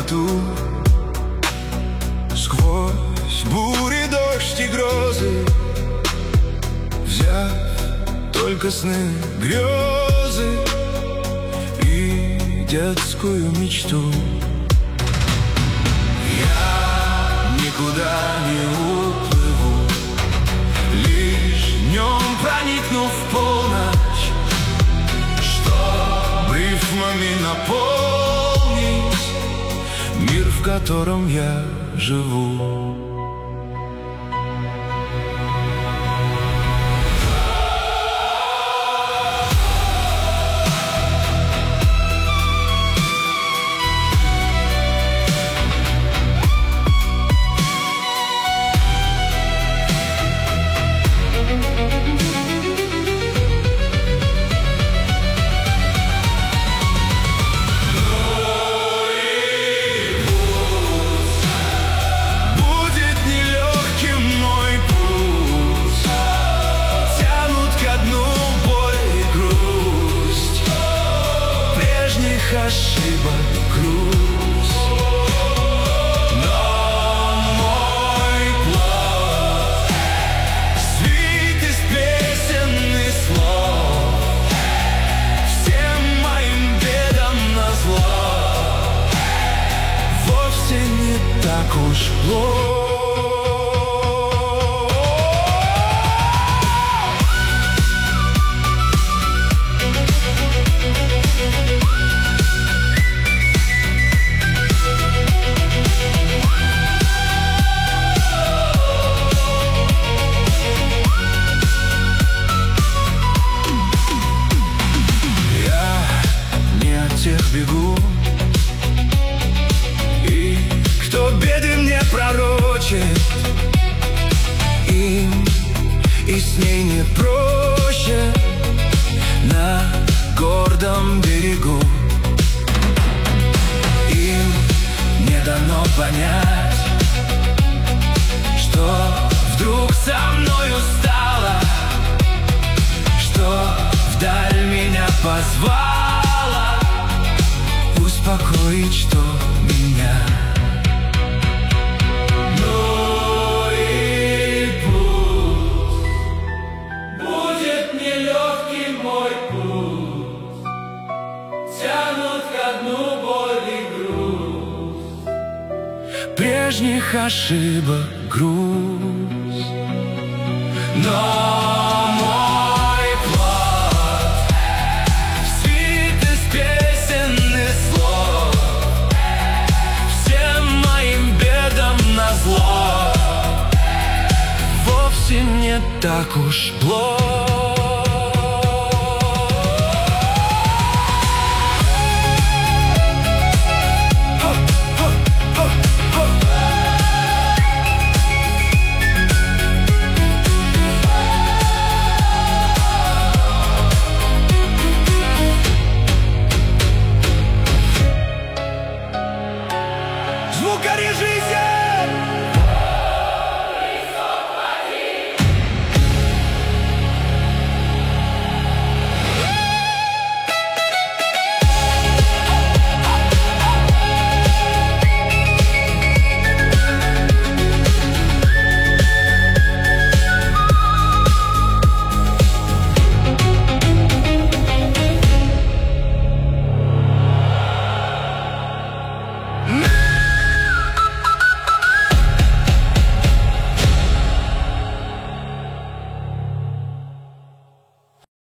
теплоту. Сквозь бури, дождь и грозы, взяв только сны, грезы и детскую мечту, я никуда не уплыву, лишь днем проникнув в полночь, чтоб рифмами наполнить мир, в котором я живу. Ошибок груз, но мой плод свит из песен и слов, всем моим бедам назло, вовсе не так уж плохо. Бегу, и кто беды мне пророчит, им и с ней не проще на гордом берегу. Им не дано понять, что вдруг со мною стало, что вдаль меня позвало успокоить, что меня. Ну и пусть будет нелегкий мой путь, тянут ко дну боль и груз, прежних ошибок груз, но вовсе не так уж плохо.